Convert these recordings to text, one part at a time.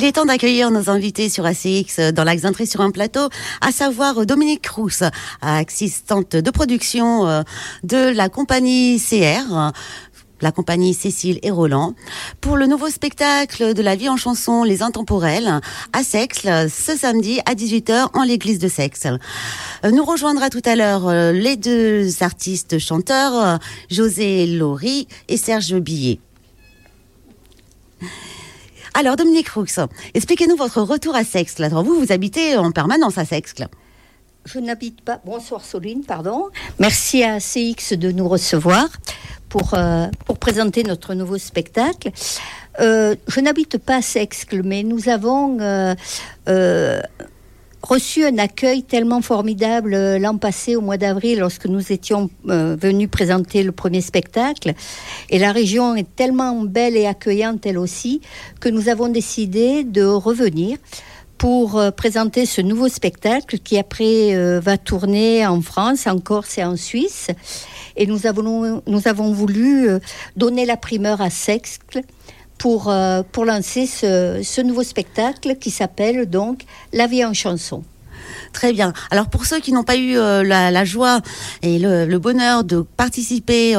Il est temps d'accueillir nos invités sur ACX dans l'axe d'entrée sur un plateau, à savoir Dominique Rousse, assistante de production de la compagnie CR, la compagnie Cécile et Roland, pour le nouveau spectacle de la vie en chanson Les Intemporels à Sexle, ce samedi à 18h en l'église de Sexle. Nous rejoindra tout à l'heure les deux artistes chanteurs, José Laurie et Serge Billet. Alors Dominique Rousse, expliquez-nous votre retour à Sexle. Alors vous habitez en permanence à Sexle. Je n'habite pas. Bonsoir Soline, pardon. Merci à CX de nous recevoir pour présenter notre nouveau spectacle. Je n'habite pas à Sexle, mais nous avons reçu un accueil tellement formidable l'an passé, au mois d'avril, lorsque nous étions venus présenter le premier spectacle. Et la région est tellement belle et accueillante, elle aussi, que nous avons décidé de revenir pour présenter ce nouveau spectacle qui après va tourner en France, en Corse et en Suisse. Et nous avons voulu donner la primeur à Sexle pour lancer ce nouveau spectacle qui s'appelle donc La vie en chanson. Très bien. Alors pour ceux qui n'ont pas eu la joie et le bonheur de participer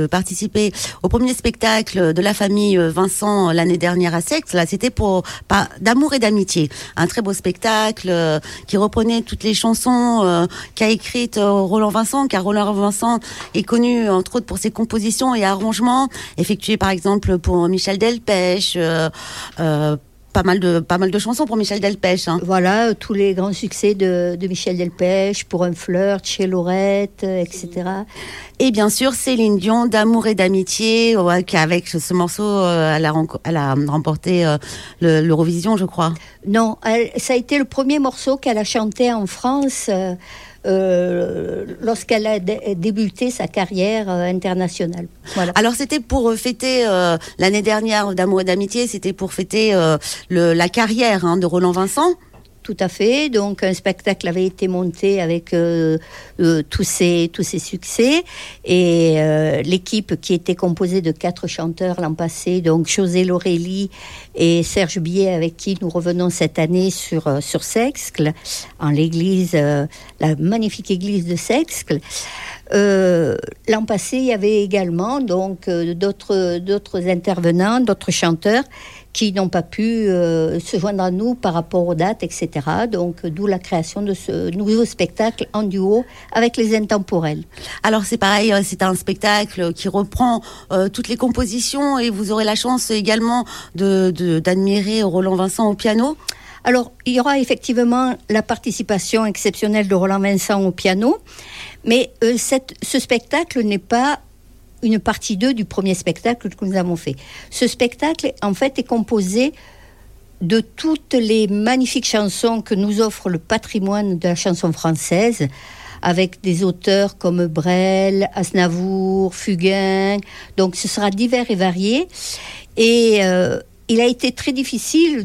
au premier spectacle de la famille Vincent l'année dernière à Sexle, là c'était pour d'amour et d'amitié. Un très beau spectacle qui reprenait toutes les chansons qu'a écrites Roland Vincent, car Roland Vincent est connu entre autres pour ses compositions et arrangements effectués par exemple pour Michel Delpech. Pas mal de chansons pour Michel Delpech. Hein. Voilà, tous les grands succès de Michel Delpech, Pour un flirt, Chez Lorette, etc. Et bien sûr, Céline Dion, D'amour et d'amitié, qu'avec ce morceau, elle a remporté l'Eurovision, je crois. Non, ça a été le premier morceau qu'elle a chanté en France lorsqu'elle a débuté sa carrière internationale. Voilà. Alors c'était pour fêter l'année dernière D'amour et d'amitié, c'était pour fêter la carrière de Roland Vincent. Tout à fait. Donc un spectacle avait été monté avec tous ces succès et l'équipe qui était composée de 4 chanteurs l'an passé, donc José Laurie et Serge Billet, avec qui nous revenons cette année sur Sexle, en l'église, la magnifique église de Sexle. L'an passé, il y avait également donc d'autres intervenants, d'autres chanteurs qui n'ont pas pu se joindre à nous par rapport aux dates, etc. Donc, d'où la création de ce nouveau spectacle en duo avec les Intemporels. Alors, c'est pareil, c'est un spectacle qui reprend toutes les compositions et vous aurez la chance également d'admirer Roland Vincent au piano. Alors, il y aura effectivement la participation exceptionnelle de Roland Vincent au piano, mais ce spectacle n'est pas une partie 2 du premier spectacle que nous avons fait. Ce spectacle, en fait, est composé de toutes les magnifiques chansons que nous offre le patrimoine de la chanson française, avec des auteurs comme Brel, Aznavour, Fugain. Donc, ce sera divers et varié. Et il a été très difficile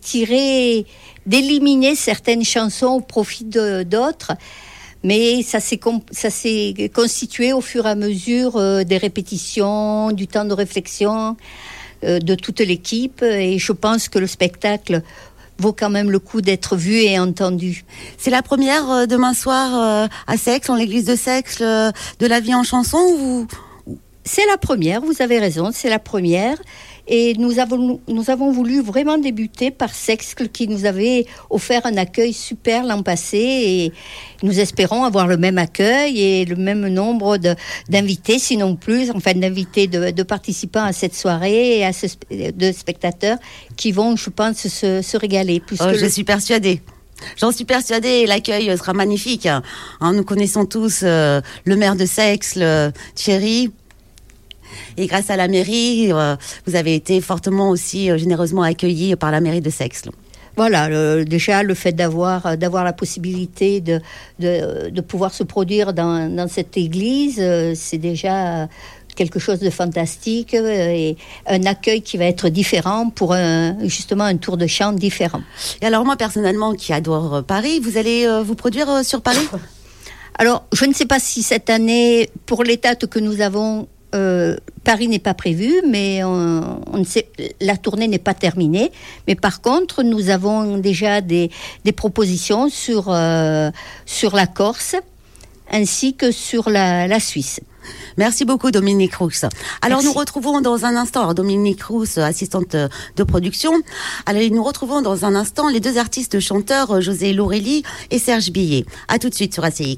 d'éliminer certaines chansons au profit d'autres. Mais ça s'est constitué au fur et à mesure des répétitions, du temps de réflexion de toute l'équipe. Et je pense que le spectacle vaut quand même le coup d'être vu et entendu. C'est la première demain soir à Sexle, en l'église de Sexle, de La vie en chanson ou... C'est la première, vous avez raison, c'est la première. Et nous avons voulu vraiment débuter par Sexle, qui nous avait offert un accueil super l'an passé, et nous espérons avoir le même accueil et le même nombre d'invités, sinon plus, enfin d'invités, de participants à cette soirée et de spectateurs qui vont, je pense, se régaler. Je suis persuadée. J'en suis persuadée, l'accueil sera magnifique. Nous connaissons tous le maire de Sexle, Thierry. Et grâce à la mairie, vous avez été fortement aussi généreusement accueillis par la mairie de Sexle. Voilà, déjà le fait d'avoir la possibilité de pouvoir se produire dans cette église, c'est déjà quelque chose de fantastique et un accueil qui va être différent pour justement un tour de chant différent. Et alors moi personnellement qui adore Paris, vous allez vous produire sur Paris ? Alors je ne sais pas si cette année, pour les dates que nous avons, Paris n'est pas prévu, mais on ne sait, la tournée n'est pas terminée. Mais par contre, nous avons déjà des propositions sur la Corse ainsi que sur la Suisse. Merci beaucoup Dominique Rousse. Alors Merci. Nous retrouvons dans un instant, alors, Dominique Rousse, assistante de production. Alors nous retrouvons dans un instant les deux artistes chanteurs José Lorelli et Serge Billet. À tout de suite sur ACX.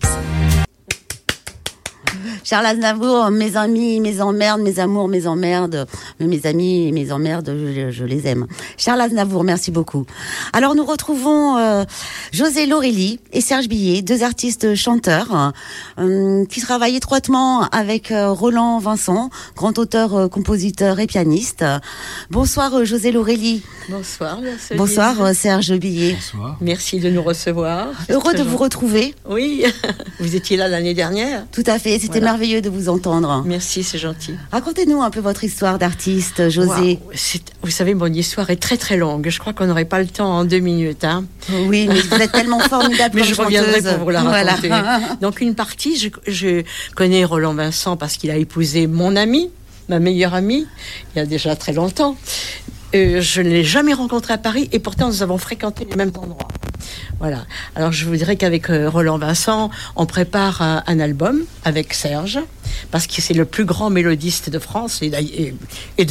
Charles Aznavour, mes amis, mes emmerdes, mes amours, mes emmerdes, mais mes amis et mes emmerdes, je les aime. Charles Aznavour, merci beaucoup. Alors nous retrouvons José Lorelli et Serge Billet, deux artistes chanteurs qui travaillent étroitement avec Roland Vincent, grand auteur, compositeur et pianiste. Bonsoir José Lorelli. Bonsoir. Bonsoir Serge Billet. Bonsoir. Merci de nous recevoir. Heureux de vous retrouver. Oui, vous étiez là l'année dernière. Tout à fait, c'était merveilleux de vous entendre. Merci, c'est gentil. Racontez-nous un peu votre histoire d'artiste, José. Wow. Vous savez, mon histoire est très très longue. Je crois qu'on n'aurait pas le temps en 2 minutes. Hein. Oui, mais vous êtes tellement formidable. Mais je reviendrai pour vous la raconter. Voilà. Donc une partie, je connais Roland Vincent parce qu'il a épousé mon amie, ma meilleure amie, il y a déjà très longtemps. Je ne l'ai jamais rencontré à Paris et pourtant nous avons fréquenté les mêmes endroits. Voilà. Alors je vous dirais qu'avec Roland Vincent, on prépare un album avec Serge, parce que c'est le plus grand mélodiste de France et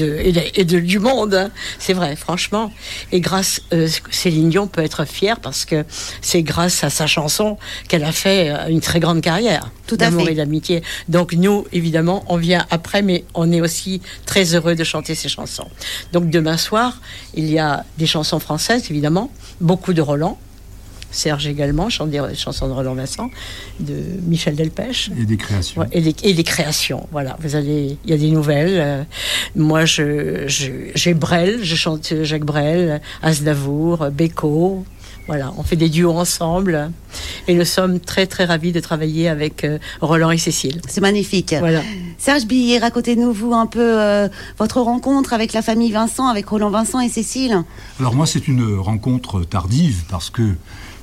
du monde. Hein. C'est vrai, franchement. Et grâce, Céline Dion peut être fière parce que c'est grâce à sa chanson qu'elle a fait une très grande carrière. Tout à d'amour fait. et d'amitié. Donc nous, évidemment, on vient après, mais on est aussi très heureux de chanter ces chansons. Donc demain soir, il y a des chansons françaises, évidemment, beaucoup de Roland. Serge également, chante des chansons de Roland Vincent, de Michel Delpech. Et des créations. Ouais, et des créations, voilà. Il y a des nouvelles. Moi, j'ai Brel, je chante Jacques Brel, Aznavour, Beko. Voilà, on fait des duos ensemble. Et nous sommes très, très ravis de travailler avec Roland et Cécile. C'est magnifique. Voilà. Serge Billet, racontez-nous vous un peu votre rencontre avec la famille Vincent, avec Roland Vincent et Cécile. Alors moi, c'est une rencontre tardive parce que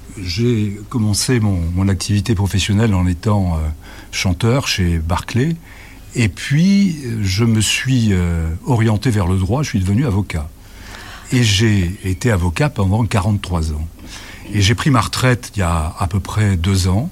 j'ai commencé mon activité professionnelle en étant chanteur chez Barclay. Et puis, je me suis orienté vers le droit, je suis devenu avocat. Et j'ai été avocat pendant 43 ans. Et j'ai pris ma retraite il y a à peu près 2 ans.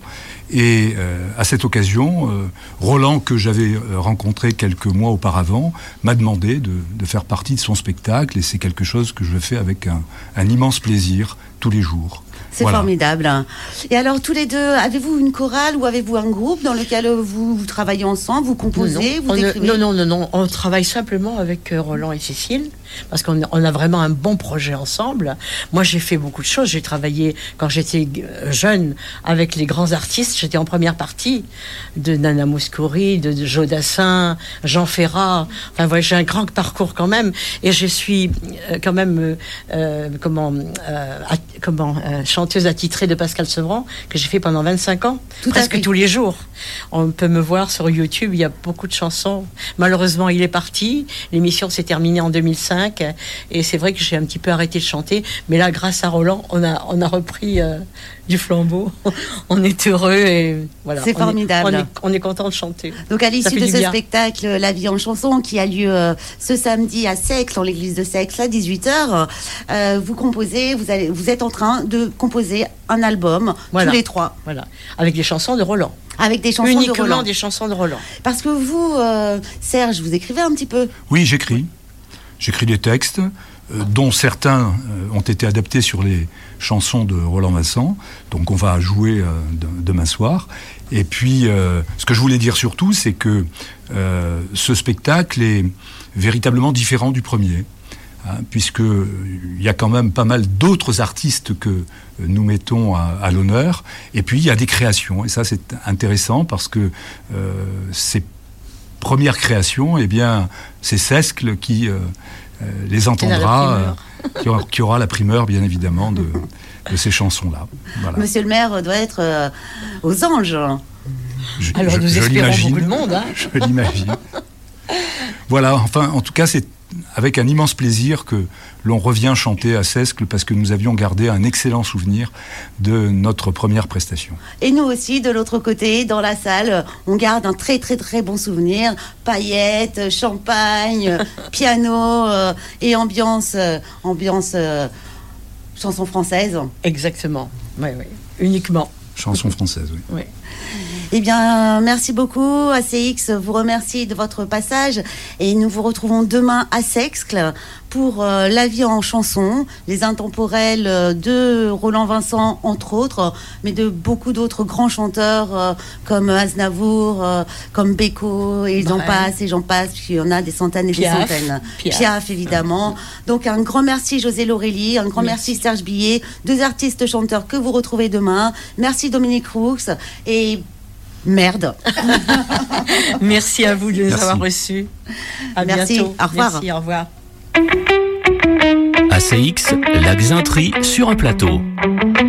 Et à cette occasion, Roland, que j'avais rencontré quelques mois auparavant, m'a demandé de faire partie de son spectacle. Et c'est quelque chose que je fais avec un immense plaisir tous les jours. C'est voilà. formidable. Et alors, tous les deux, avez-vous une chorale ou avez-vous un groupe dans lequel vous travaillez ensemble, vous composez, vous écrivez ? Non. On travaille simplement avec Roland et Cécile parce qu'on a vraiment un bon projet ensemble. Moi, j'ai fait beaucoup de choses. J'ai travaillé quand j'étais jeune avec les grands artistes. J'étais en première partie de Nana Mouskouri, de Joe Dassin, Jean Ferrat. Enfin, voilà, j'ai un grand parcours quand même. Et je suis quand même chanteuse attitrée de Pascal Sevran, que j'ai fait pendant 25 ans, presque tous les jours. On peut me voir sur YouTube, il y a beaucoup de chansons. Malheureusement, il est parti. L'émission s'est terminée en 2005 et c'est vrai que j'ai un petit peu arrêté de chanter. Mais là, grâce à Roland, on a repris du flambeau. On est heureux et voilà. C'est formidable. On est content de chanter. Donc à l'issue de ce spectacle, La vie en chanson, qui a lieu ce samedi à Seix, dans l'église de Seix, à 18h, vous êtes en train de composer un album, tous les trois. Voilà, avec des chansons de Roland. Avec des chansons uniquement de Roland. Des chansons de Roland. Parce que vous, Serge, vous écrivez un petit peu. Oui, j'écris. J'écris des textes, dont certains ont été adaptés sur les chansons de Roland Vincent. Donc on va jouer demain soir. Et puis, ce que je voulais dire surtout, c'est que ce spectacle est véritablement différent du premier. Puisqu'il y a quand même pas mal d'autres artistes que nous mettons à l'honneur. Et puis, il y a des créations. Et ça, c'est intéressant parce que ces premières créations, eh bien, c'est Sescle qui les entendra, qui aura la primeur, bien évidemment, de ces chansons-là. Voilà. Monsieur le maire doit être aux anges. Alors, nous espérons beaucoup de monde. Hein. Je l'imagine. Voilà, enfin, en tout cas, c'est avec un immense plaisir que l'on revient chanter à Sescle parce que nous avions gardé un excellent souvenir de notre première prestation. Et nous aussi, de l'autre côté, dans la salle, on garde un très très très bon souvenir. Paillettes, champagne, piano et ambiance chanson française. Exactement, oui, uniquement. Chanson française, oui. Eh bien, merci beaucoup. ACX vous remercie de votre passage et nous vous retrouvons demain à Sescle pour La vie en chanson, les intemporels de Roland Vincent, entre autres, mais de beaucoup d'autres grands chanteurs comme Aznavour, comme Beko, et j'en passe, puis il y en a des centaines et des centaines. Piaf, évidemment. Donc, un grand merci José Laurélie, un grand merci Serge Billet, 2 artistes chanteurs que vous retrouvez demain. Merci Dominique Roux et merde. Merci à vous de nous avoir reçus. À bientôt. Au revoir. Merci, au revoir. ACX, la Xintrie sur un plateau.